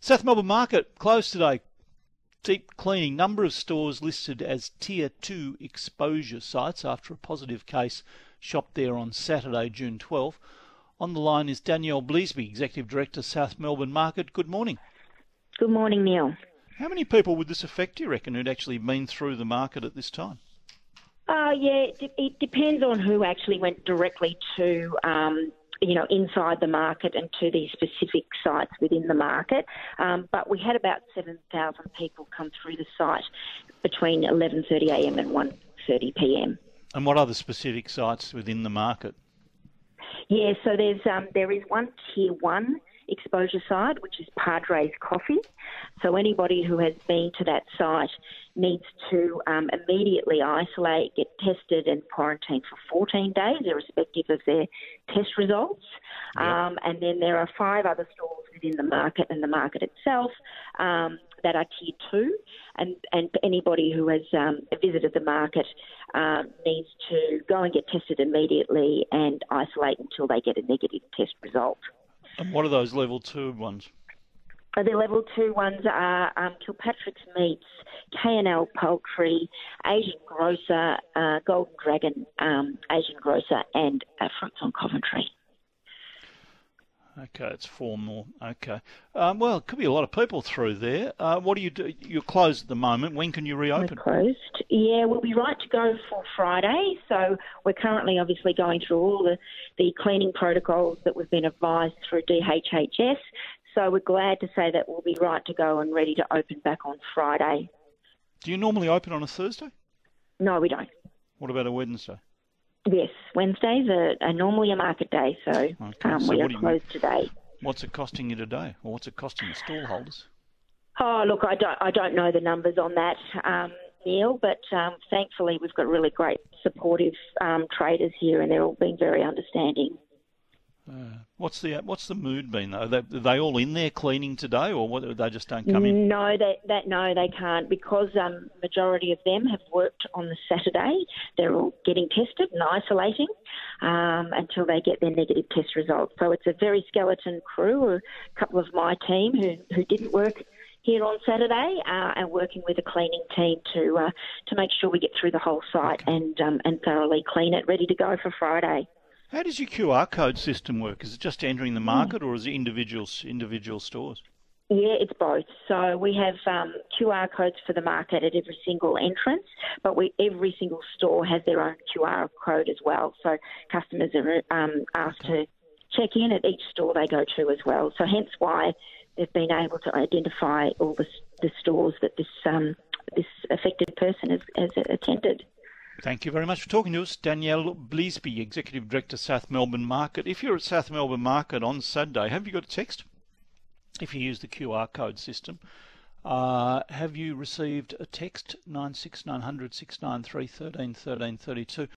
South Melbourne Market closed today. Deep cleaning. Number of stores listed as Tier 2 exposure sites after a positive case shopped there on Saturday, June 12. On the line is Danielle Bleasby, Executive Director, South Melbourne Market. Good morning. Good morning, Neil. How many people would this affect, do you reckon, who'd actually been through the market at this time? It depends on who actually went directly to, inside the market and to these specific sites within the market. But we had about 7,000 people come through the site between 11:30am and 1:30pm. And what are the specific sites within the market? Yeah, so there is one Tier 1 exposure site, which is Padres Coffee. So anybody who has been to that site needs to immediately isolate, get tested and quarantined for 14 days, irrespective of their test results. Yep. And then there are 5 other stores within the market and the market itself that are Tier 2. And anybody who has visited the market needs to go and get tested immediately and isolate until they get a negative test result. And what are those level 2 ones? The level 2 ones are Kilpatrick's Meats, K&L Poultry, Asian Grocer, Golden Dragon Asian Grocer, and Fruits on Coventry. Okay, it's 4 more. Okay. Well, it could be a lot of people through there. What do you do? You're closed at the moment. When can you reopen? We're closed. Yeah, we'll be right to go for Friday. So we're currently obviously going through all the cleaning protocols that we've been advised through DHHS. So we're glad to say that we'll be right to go and ready to open back on Friday. Do you normally open on a Thursday? No, we don't. What about a Wednesday? Yes, Wednesdays are normally a market day, so we are closed today. What's it costing you today, or what's it costing the stall holders? Oh, look, I don't know the numbers on that, Neil, but thankfully we've got really great supportive traders here, and they're all being very understanding. What's the mood been though? Are they all in there cleaning today, or what? They just don't come in? No, they can't, because majority of them have worked on the Saturday. They're all getting tested and isolating until they get their negative test results. So it's a very skeleton crew. A couple of my team who didn't work here on Saturday and working with a cleaning team to make sure we get through the whole site and thoroughly clean it, ready to go for Friday. How does your QR code system work? Is it just entering the market, or is it individual stores? Yeah, it's both. So we have QR codes for the market at every single entrance, but every single store has their own QR code as well. So customers are asked to check in at each store they go to as well. So hence why they've been able to identify all the stores that this affected person has attended. Thank you very much for talking to us. Danielle Bleasby, Executive Director, South Melbourne Market. If you're at South Melbourne Market on Saturday, have you got a text? If you use the QR code system, have you received a text 96900 693 13 13 32?